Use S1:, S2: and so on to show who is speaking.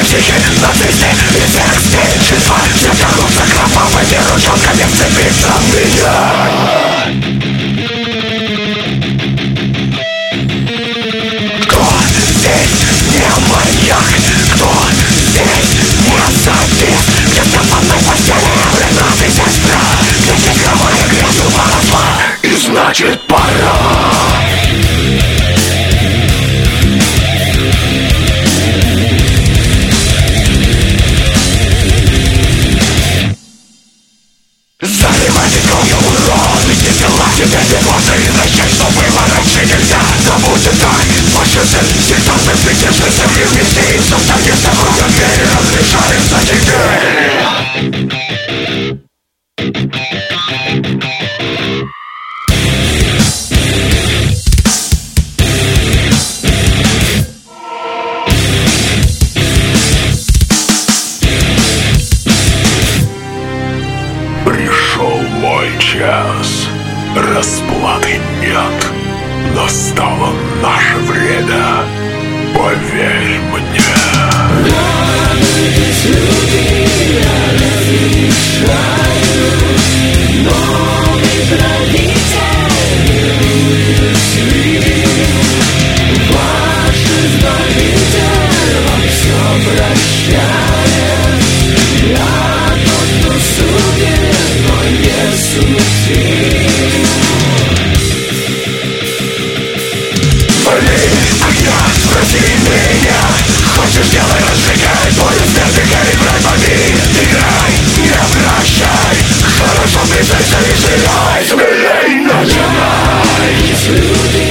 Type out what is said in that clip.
S1: Тихие нацисты и всех меньшинства все тянутся кровавыми ручонками, вцепиться в меня. Кто здесь не маньяк? Кто здесь не садист? Где в капанной постели брат и сестра, где тигровая грязью поросла, и значит пора. Заливайте кровью урод, ведь не дела тебе беготы и начать, что было раньше нельзя. Но будет так, больше сын, сектанты притяжны сами вместе, и все станет такое, двери разрешаются теперь.
S2: Пришел мой час, расплаты нет. Настало наше время, поверь мне.
S3: Радуйтесь, люди, я разрешаю. Новый правитель ваш избавитель вам все прощает. Я тот, кто судит, но не судим.
S1: Пали огня, спроси меня. Хочешь, делай, разжигай твой взгляд, играй, победи. Играй, не прощай. Хорошо, признайся и сыграй. Смелей начинай.
S3: Люди